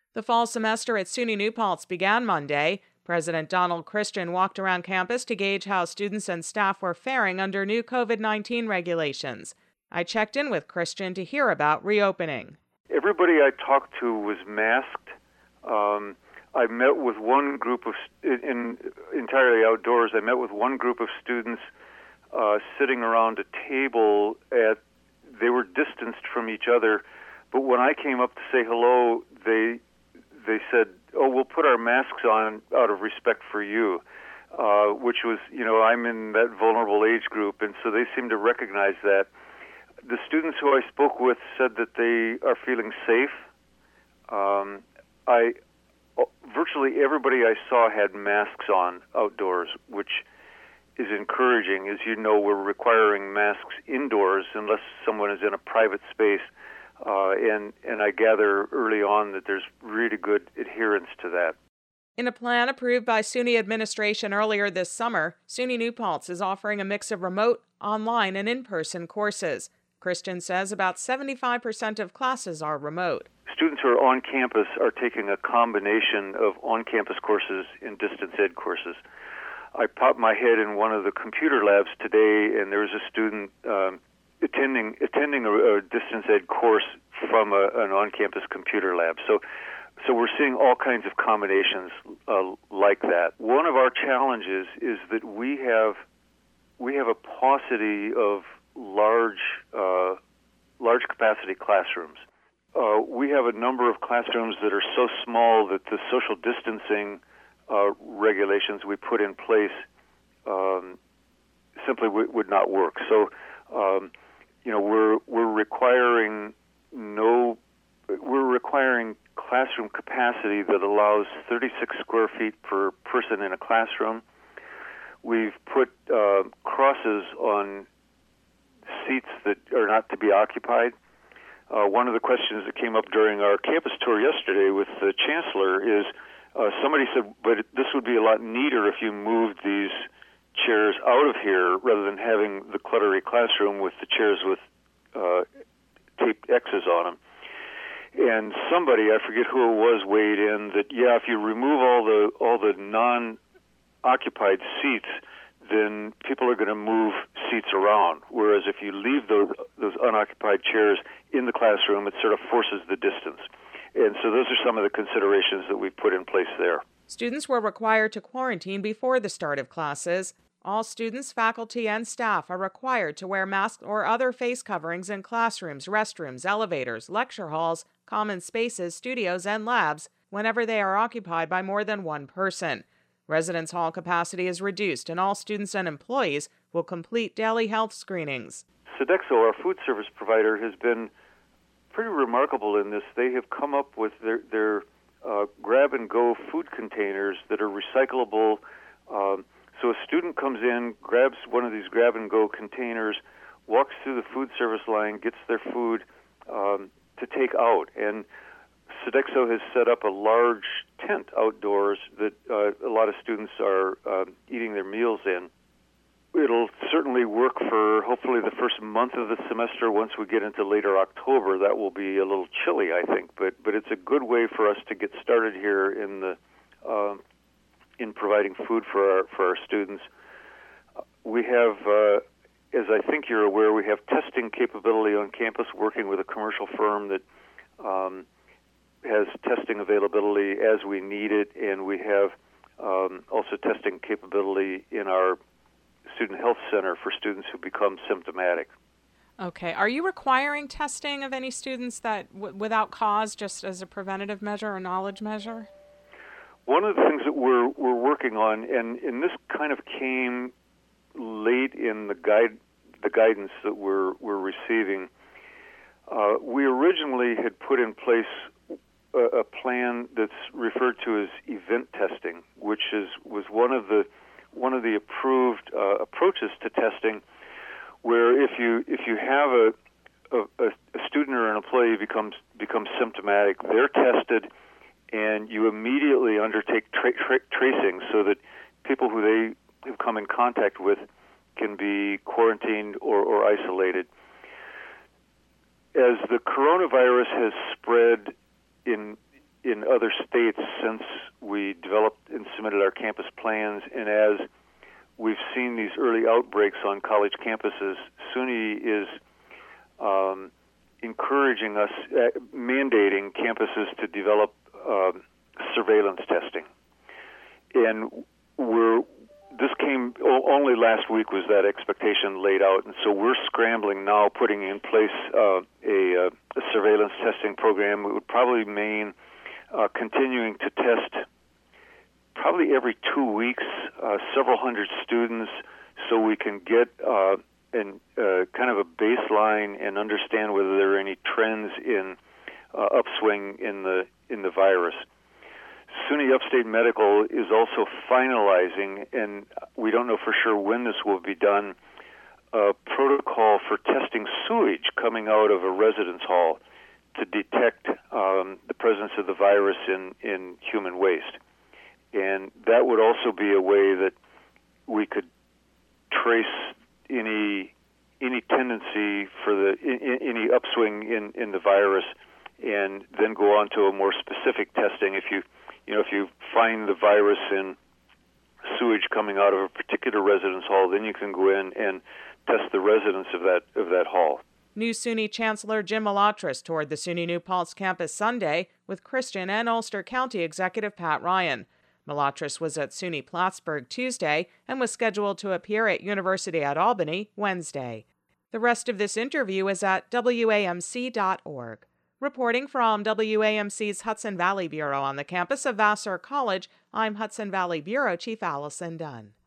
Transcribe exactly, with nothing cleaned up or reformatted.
The fall semester at SUNY New Paltz began Monday. President Donald Christian walked around campus to gauge how students and staff were faring under new COVID nineteen regulations. I checked in with Christian to hear about reopening. Everybody I talked to was masked. Um, I met with one group of, in, in entirely outdoors, I met with one group of students uh, sitting around a table at, they were distanced from each other, but when I came up to say hello, they they said, oh, we'll put our masks on out of respect for you, uh, which was, you know, I'm in that vulnerable age group, and so they seemed to recognize that. The students who I spoke with said that they are feeling safe. Um, I virtually everybody I saw had masks on outdoors, which is encouraging. As you know, we're requiring masks indoors unless someone is in a private space. Uh, and, and I gather early on that there's really good adherence to that. In a plan approved by SUNY administration earlier this summer, SUNY New Paltz is offering a mix of remote, online, and in-person courses. Christian says about seventy-five percent of classes are remote. Students who are on campus are taking a combination of on-campus courses and distance ed courses. I popped my head in one of the computer labs today, and there was a student um, attending attending a, a distance ed course from a, an on-campus computer lab. So, so we're seeing all kinds of combinations uh, like that. One of our challenges is that we have we have a paucity of large uh, large capacity classrooms. Uh, we have a number of classrooms that are so small that the social distancing uh, regulations we put in place um, simply w- would not work. So. Um, You know, we're we're requiring no, we're requiring classroom capacity that allows thirty-six square feet per person in a classroom. We've put uh, crosses on seats that are not to be occupied. Uh, one of the questions that came up during our campus tour yesterday with the chancellor is uh, somebody said, "But this would be a lot neater if you moved these chairs out of here rather than having the cluttery classroom with the chairs with uh, taped X's on them." And somebody, I forget who it was, weighed in that, yeah, if you remove all the all the non-occupied seats, then people are going to move seats around. Whereas if you leave those those unoccupied chairs in the classroom, it sort of forces the distance. And so those are some of the considerations that we put in place there. Students were required to quarantine before the start of classes. All students, faculty, and staff are required to wear masks or other face coverings in classrooms, restrooms, elevators, lecture halls, common spaces, studios, and labs whenever they are occupied by more than one person. Residence hall capacity is reduced, and all students and employees will complete daily health screenings. Sodexo, our food service provider, has been pretty remarkable in this. They have come up with their, their uh, grab-and-go food containers that are recyclable. Um, so a student comes in, grabs one of these grab-and-go containers, walks through the food service line, gets their food um, to take out. And Sodexo has set up a large tent outdoors that uh, a lot of students are uh, eating their meals in. It'll certainly work for hopefully the first month of the semester. Once we get into later October, that will be a little chilly, I think. But but it's a good way for us to get started here in the uh, in providing food for our for our students. We have, uh, as I think you're aware, we have testing capability on campus, working with a commercial firm that um, has testing availability as we need it, and we have um, also testing capability in our Student Health Center for students who become symptomatic. Okay. Are you requiring testing of any students that w- without cause, just as a preventative measure or knowledge measure? One of the things that we're we're working on, and, and this kind of came late in the guide the guidance that we're we're receiving. Uh, we originally had put in place a, a plan that's referred to as event testing, which is was one of the one of the approved uh, approaches to testing, where if you if you have a a, a student or an employee becomes becomes symptomatic, they're tested, and you immediately undertake tra- tra- tracing so that people who they have come in contact with can be quarantined or, or isolated. As the coronavirus has spread in in other states since we developed and submitted our campus plans, and as we've seen these early outbreaks on college campuses, SUNY is um, encouraging us, uh, mandating campuses to develop uh, surveillance testing. And we're this came only last week was that expectation laid out, and so we're scrambling now, putting in place uh, a, a surveillance testing program. It would probably mean uh, continuing to test probably every two weeks, uh, several hundred students, so we can get uh, an, uh, kind of a baseline and understand whether there are any trends in uh, upswing in the in the virus. SUNY Upstate Medical is also finalizing, and we don't know for sure when this will be done, a protocol for testing sewage coming out of a residence hall to detect um, the presence of the virus in, in human waste. And that would also be a way that we could trace any any tendency for the any upswing in, in the virus, and then go on to a more specific testing. If you you know if you find the virus in sewage coming out of a particular residence hall, then you can go in and test the residents of that of that hall. New SUNY Chancellor Jim Malatras toured the SUNY New Paltz campus Sunday with Christian and Ulster County Executive Pat Ryan. Malatras was at SUNY Plattsburgh Tuesday and was scheduled to appear at University at Albany Wednesday. The rest of this interview is at W A M C dot org. Reporting from W A M C's Hudson Valley Bureau on the campus of Vassar College, I'm Hudson Valley Bureau Chief Allison Dunn.